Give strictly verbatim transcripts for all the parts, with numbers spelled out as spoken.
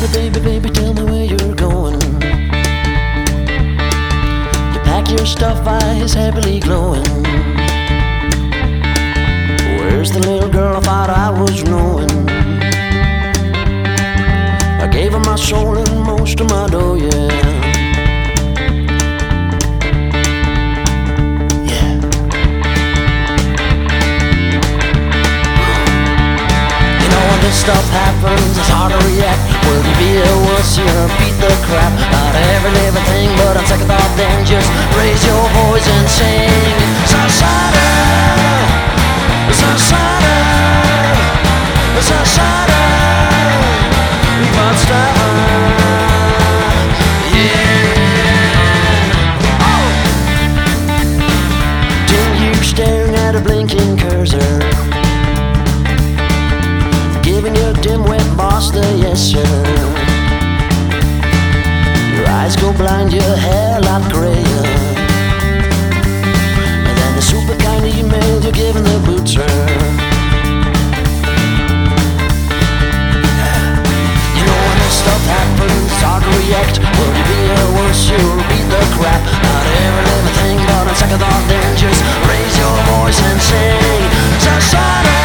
Baby, baby, baby, tell me where you're going. You pack your stuff, eyes happily glowing. Where's the little girl I thought I was knowing? I gave her my soul and most of my dough, yeah. This stuff happens, it's hard to react. Will you be a wuss, you beat the crap out of every living thing, but on second thought then just raise your voice and sing. Society, society, society, but stop, yeah. Oh! Till you staring at a blinking cursor, giving your dim-wit boss the yes sir. Your eyes go blind, your hair like grayer, and then the super kind of email you're giving the boot sir. You know when this stuff happens, it's hard to react. Will you be a worse, you'll beat the crap out of every living thing, but on second thought then just raise your voice and sing. Society,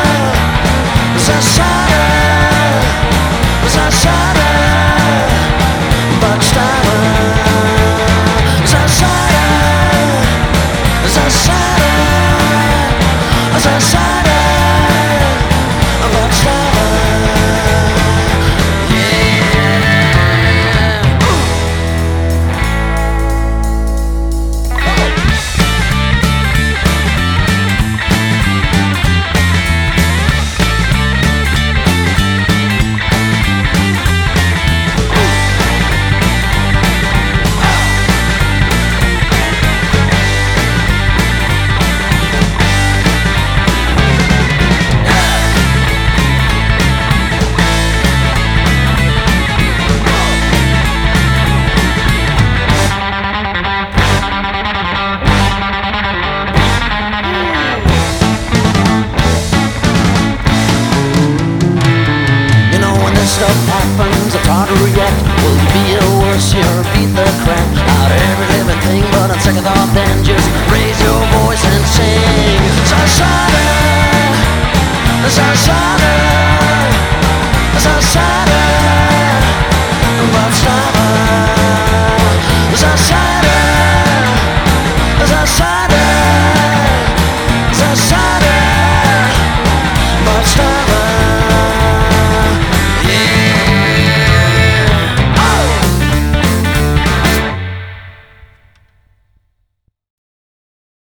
society, society, but stop. Society, society, society, but stop. Stuff happens, it's hard to react. Will you be a worse, you beat the crap out of every living thing, but on second thought then just raise your voice